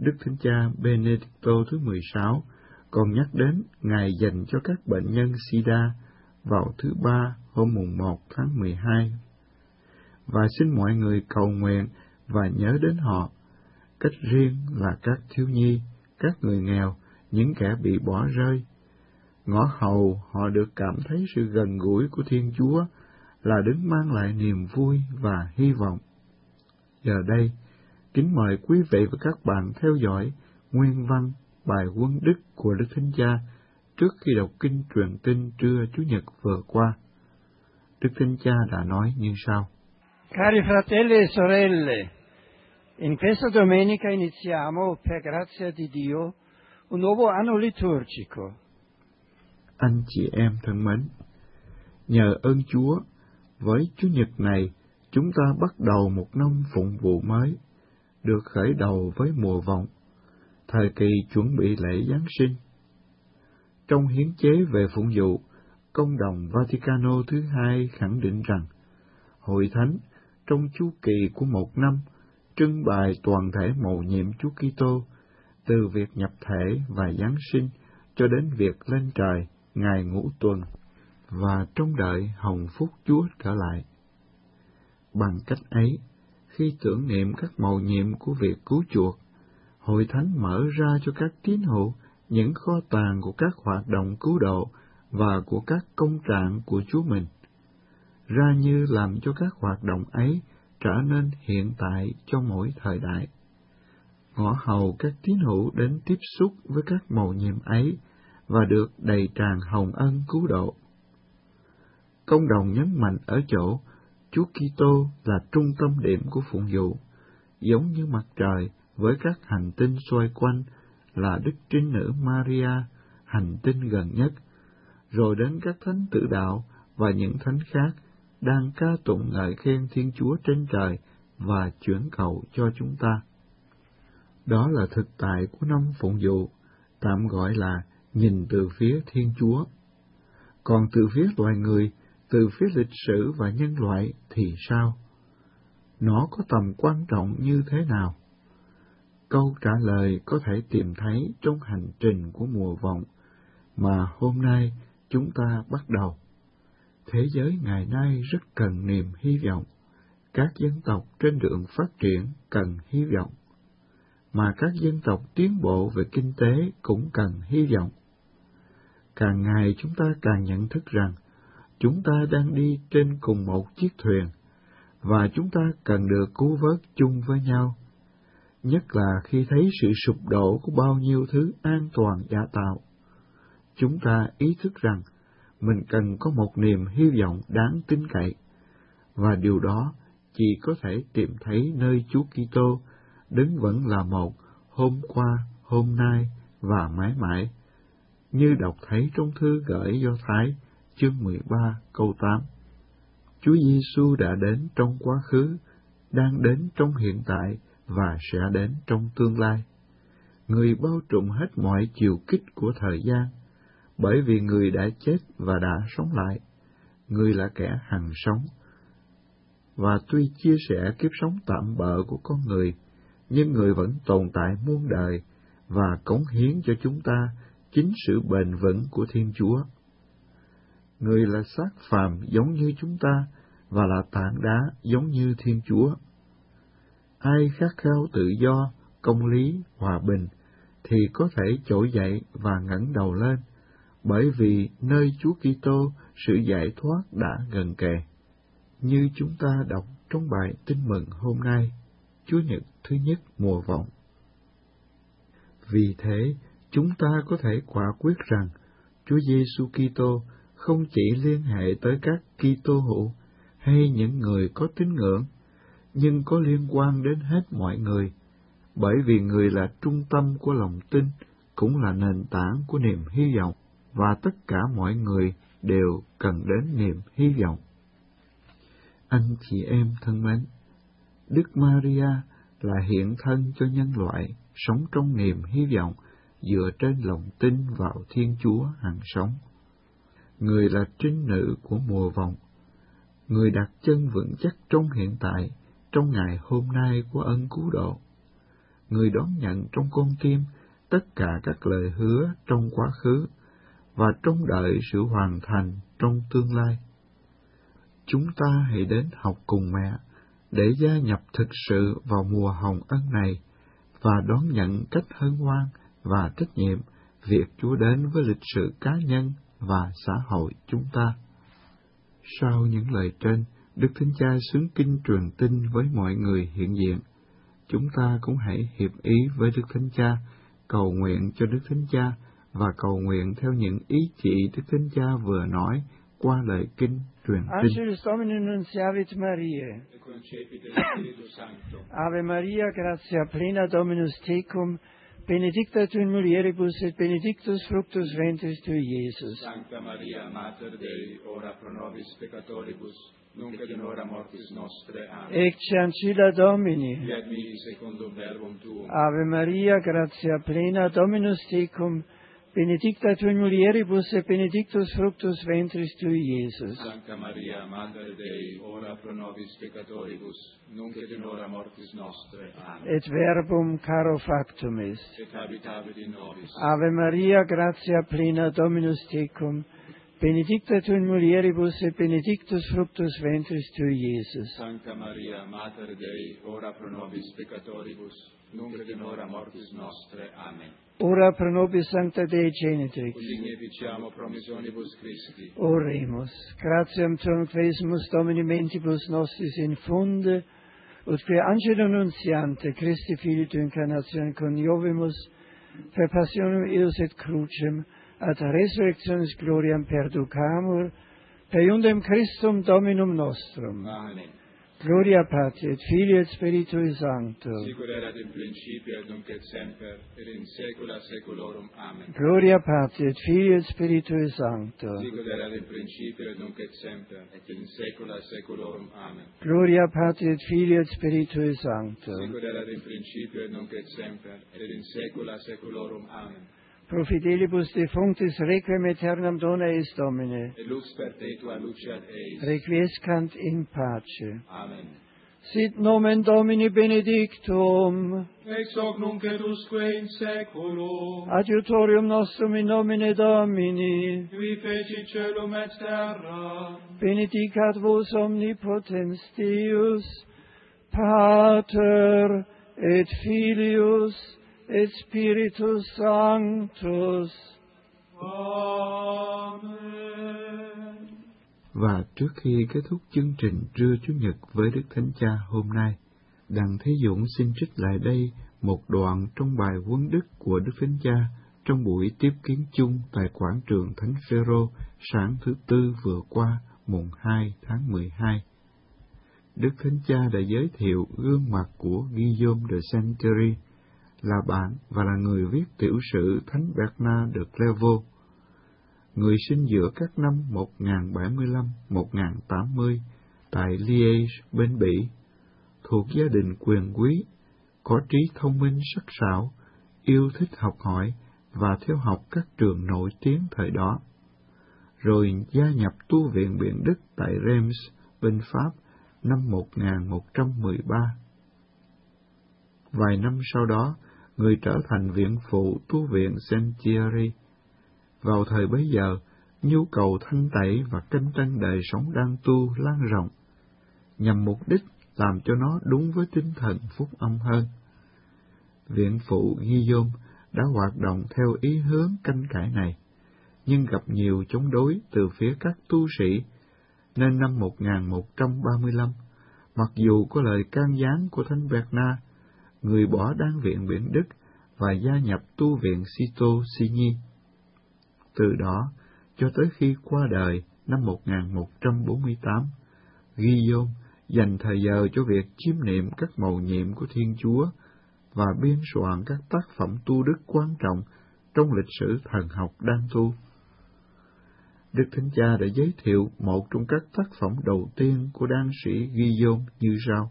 Đức Thánh Cha Benedicto thứ mười sáu còn nhắc đến ngày dành cho các bệnh nhân SIDA vào thứ Ba hôm mùng một tháng mười hai, và xin mọi người cầu nguyện và nhớ đến họ, cách riêng là các thiếu nhi, các người nghèo, những kẻ bị bỏ rơi. Ngõ hầu họ được cảm thấy sự gần gũi của Thiên Chúa là đứng mang lại niềm vui và hy vọng. Giờ đây, kính mời quý vị và các bạn theo dõi nguyên văn bài huấn đức của Đức Thánh Cha trước khi đọc kinh truyền tin trưa Chủ nhật vừa qua. Đức Thánh Cha đã nói như sau. Cari fratelli e sorelle, in questa domenica iniziamo, per grazia di Dio, un nuovo anno liturgico. Anh chị em thân mến, nhờ ơn Chúa, với Chủ nhật này, chúng ta bắt đầu một năm phụng vụ mới, được khởi đầu với mùa vọng, thời kỳ chuẩn bị lễ Giáng sinh. Trong hiến chế về phụng vụ, Công đồng Vaticano thứ hai khẳng định rằng, Hội Thánh trong chu kỳ của một năm trưng bày toàn thể mầu nhiệm Chúa Kitô, từ việc nhập thể và Giáng sinh cho đến việc lên trời ngày ngũ tuần, và trông đợi hồng phúc Chúa trở lại. Bằng cách ấy, khi tưởng niệm các mầu nhiệm của việc cứu chuộc, Hội Thánh mở ra cho các tín hữu những kho tàng của các hoạt động cứu độ và của các công trạng của Chúa mình, ra như làm cho các hoạt động ấy trở nên hiện tại cho mỗi thời đại. Ngõ hầu các tín hữu đến tiếp xúc với các mầu nhiệm ấy và được đầy tràn hồng ân cứu độ. Công đồng nhấn mạnh ở chỗ Chúa Kitô là trung tâm điểm của phụng vụ, giống như mặt trời với các hành tinh xoay quanh là Đức Trinh Nữ Maria, hành tinh gần nhất, rồi đến các thánh tử đạo và những thánh khác đang ca tụng ngợi khen Thiên Chúa trên trời và chuyển cầu cho chúng ta. Đó là thực tại của năm phụng vụ, tạm gọi là nhìn từ phía Thiên Chúa. Còn từ phía loài người, từ phía lịch sử và nhân loại thì sao? Nó có tầm quan trọng như thế nào? Câu trả lời có thể tìm thấy trong hành trình của mùa vọng mà hôm nay chúng ta bắt đầu. Thế giới ngày nay rất cần niềm hy vọng. Các dân tộc trên đường phát triển cần hy vọng, mà các dân tộc tiến bộ về kinh tế cũng cần hy vọng. Càng ngày chúng ta càng nhận thức rằng chúng ta đang đi trên cùng một chiếc thuyền, và chúng ta cần được cứu vớt chung với nhau, nhất là khi thấy sự sụp đổ của bao nhiêu thứ an toàn giả tạo. Chúng ta ý thức rằng mình cần có một niềm hy vọng đáng tin cậy, và điều đó chỉ có thể tìm thấy nơi Chúa Kitô đứng vẫn là một hôm qua, hôm nay và mãi mãi, như đọc thấy trong thư gửi Do Thái chương mười ba câu tám. Chúa Giêsu đã đến trong quá khứ, đang đến trong hiện tại và sẽ đến trong tương lai. Người bao trùm hết mọi chiều kích của thời gian, bởi vì người đã chết và đã sống lại. Người là kẻ hằng sống, và tuy chia sẻ kiếp sống tạm bợ của con người, nhưng người vẫn tồn tại muôn đời và cống hiến cho chúng ta chính sự bền vững của Thiên Chúa. Người là xác phàm giống như chúng ta và là tảng đá giống như Thiên Chúa. Ai khát khao tự do, công lý, hòa bình thì có thể trỗi dậy và ngẩng đầu lên, bởi vì nơi Chúa Kitô sự giải thoát đã gần kề. Như chúng ta đọc trong bài Tin mừng hôm nay, Chúa Nhật thứ nhất mùa vọng. Vì thế, chúng ta có thể quả quyết rằng Chúa Giêsu Kitô không chỉ liên hệ tới các Kitô hữu hay những người có tín ngưỡng, nhưng có liên quan đến hết mọi người, bởi vì người là trung tâm của lòng tin, cũng là nền tảng của niềm hy vọng, và tất cả mọi người đều cần đến niềm hy vọng. Anh chị em thân mến, Đức Maria là hiện thân cho nhân loại sống trong niềm hy vọng dựa trên lòng tin vào Thiên Chúa hằng sống. Người là trinh nữ của mùa vọng, người đặt chân vững chắc trong hiện tại, trong ngày hôm nay của ân cứu độ. người đón nhận trong con tim tất cả các lời hứa trong quá khứ và trông đợi sự hoàn thành trong tương lai. Chúng ta hãy đến học cùng mẹ để gia nhập thực sự vào mùa hồng ân này và đón nhận cách hân hoan và trách nhiệm việc Chúa đến với lịch sử cá nhân và xã hội chúng ta. Sau những lời trên, Đức Thánh Cha xướng kinh truyền tin với mọi người hiện diện. Chúng ta cũng hãy hiệp ý với Đức Thánh Cha, cầu nguyện cho Đức Thánh Cha và cầu nguyện theo những ý chỉ Đức Thánh Cha vừa nói qua lời kinh truyền tin. Angelus Domini nunciavit Mariae. Ave Maria, gratia plena Dominus tecum, benedicta tu in mulieribus et benedictus fructus ventris tui, Iesus. Sancta Maria, Mater Dei, ora pro nobis peccatoribus, nunc et in hora mortis nostre. Amen. Ecce ancilla Domini. Fiat mihi secundum verbum tuum. Ave Maria, gratia plena Dominus tecum, benedicta tu in mulieribus et benedictus fructus ventris tui, Iesus. Sancta Maria, Mater Dei, ora pro nobis peccatoribus, nunc et in hora mortis nostre. Amen. Et verbum caro factum est. Et habitavit in nobis. Ave Maria, gratia plena Dominus tecum, benedicta tu in mulieribus et benedictus fructus ventris tui, Iesus. Sancta Maria, Mater Dei, ora pro nobis peccatoribus, nunc et in hora mortis nostre. Amen. Ora pro nobis Sancta Dei Genitrix. Ut significiamo promissionibus Christi. Oremus. Gratiam tuam quesumus Domini mentibus nostris infunde, ut per angelo nuntiante Christi Filii tu incarnatione coniovimus, per passionem eius et crucem, ad resurrectionis gloriam perducamur, per iundem Christum Dominum nostrum. Amen. Gloria Patri et Filii et Spiritui Sancto. Sicut erat in principio et nunc et semper et in saecula saeculorum. Amen. Gloria Patri et Filii et Spiritui Sancto. Sicut erat in principio et nunc et semper et in saecula saeculorum. Amen. Gloria Patri et Filii et Spiritui Sancto. Sicut erat in principio et nunc et semper et in saecula saeculorum. Amen. Pro fidelibus defunctis requiem aeternam dona eis Domine. Et lux perpetua luceat eis. Requiescant in pace. Amen. Sit nomen Domini benedictum. Ex hoc nunc et usque in saeculum. Adiutorium nostrum in nomine Domini. Qui feci celum et terra. Benedicat vos omnipotens Deus, Pater et Filius et Spiritus Sanctus. Amen. Và trước khi kết thúc chương trình trưa Chủ nhật với Đức Thánh Cha hôm nay, Đặng Thế Dũng xin trích lại đây một đoạn trong bài huấn đức của Đức Thánh Cha trong buổi tiếp kiến chung tại quảng trường Thánh Phêrô sáng thứ Tư vừa qua, mùng hai tháng mười hai. Đức Thánh Cha đã giới thiệu gương mặt của Guillaume de Saint-Thierry, là bạn và là người viết tiểu sử Thánh Bernard de Clairvaux, người sinh giữa các năm một nghìn bảy mươi lăm đến một nghìn tám mươi tại Liège, bên Bỉ, thuộc gia đình quyền quý, có trí thông minh sắc sảo, yêu thích học hỏi và theo học các trường nổi tiếng thời đó. Rồi gia nhập tu viện Biển Đức tại Reims, bên Pháp, năm một nghìn một trăm mười ba. Vài năm sau đó, người trở thành viện phụ tu viện Saint-Thierry. Vào thời bấy giờ, nhu cầu thanh tẩy và canh tân đời sống đang tu lan rộng, nhằm mục đích làm cho nó đúng với tinh thần phúc âm hơn. Viện phụ Guillaume đã hoạt động theo ý hướng canh cải này, nhưng gặp nhiều chống đối từ phía các tu sĩ, nên năm một nghìn một trăm ba mươi lăm, mặc dù có lời can gián của Thánh Bernard, người bỏ đan viện Biển Đức và gia nhập tu viện Cîteaux Signy. Từ đó, cho tới khi qua đời năm một nghìn một trăm bốn mươi tám, Guillaume dành thời giờ cho việc chiêm niệm các mầu nhiệm của Thiên Chúa và biên soạn các tác phẩm tu đức quan trọng trong lịch sử thần học đang tu. Đức Thánh Cha đã giới thiệu một trong các tác phẩm đầu tiên của đan sĩ Guillaume như sau.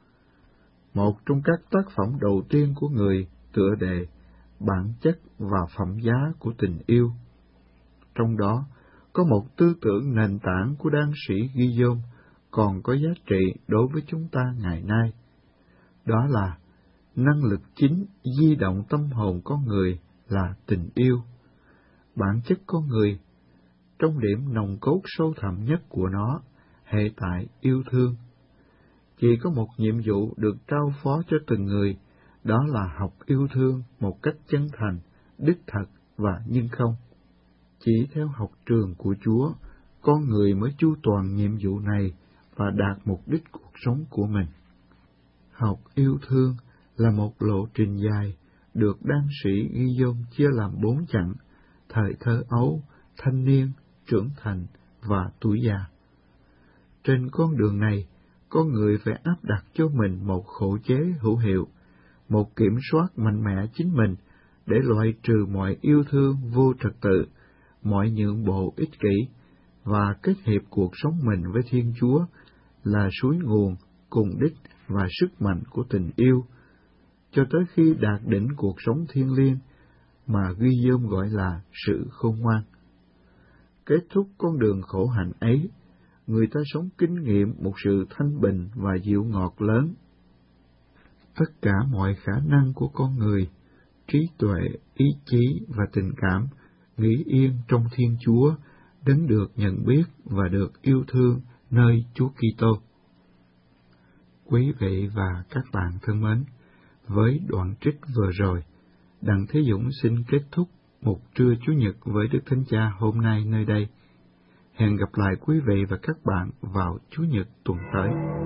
Một trong các tác phẩm đầu tiên của người tựa đề Bản chất và phẩm giá của tình yêu. Trong đó có một tư tưởng nền tảng của đan sĩ Guillaume còn có giá trị đối với chúng ta ngày nay. Đó là năng lực chính di động tâm hồn con người là tình yêu. Bản chất con người, trong điểm nòng cốt sâu thẳm nhất của nó, hệ tại yêu thương. Chỉ có một nhiệm vụ được trao phó cho từng người, đó là học yêu thương một cách chân thành, đích thật và nhân không. Chỉ theo học trường của Chúa, con người mới chu toàn nhiệm vụ này và đạt mục đích cuộc sống của mình. Học yêu thương là một lộ trình dài, được đan sĩ Ghi-dôn chia làm bốn chặng: thời thơ ấu, thanh niên, trưởng thành và tuổi già. Trên con đường này, con người phải áp đặt cho mình một khổ chế hữu hiệu, một kiểm soát mạnh mẽ chính mình để loại trừ mọi yêu thương vô trật tự, mọi nhượng bộ ích kỷ, và kết hiệp cuộc sống mình với Thiên Chúa là suối nguồn, cùng đích và sức mạnh của tình yêu, cho tới khi đạt đỉnh cuộc sống thiêng liêng mà Ghi-dôn gọi là sự khôn ngoan. Kết thúc con đường khổ hạnh ấy, người ta sống kinh nghiệm một sự thanh bình và dịu ngọt lớn. Tất cả mọi khả năng của con người, trí tuệ, ý chí và tình cảm nghỉ yên trong Thiên Chúa, đấng được nhận biết và được yêu thương nơi Chúa Kitô. Quý vị và các bạn thân mến, với đoạn trích vừa rồi, Đặng Thế Dũng xin kết thúc một trưa Chủ nhật với Đức Thánh Cha hôm nay nơi đây. Hẹn gặp lại quý vị và các bạn vào Chủ nhật tuần tới.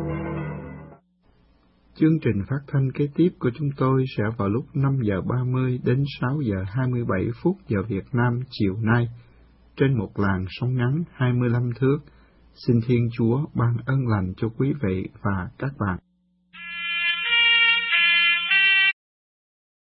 Chương trình phát thanh kế tiếp của chúng tôi sẽ vào lúc năm giờ ba mươi đến sáu giờ hai mươi bảy phút giờ Việt Nam chiều nay, trên một làn sóng ngắn hai mươi lăm thước. Xin Thiên Chúa ban ân lành cho quý vị và các bạn.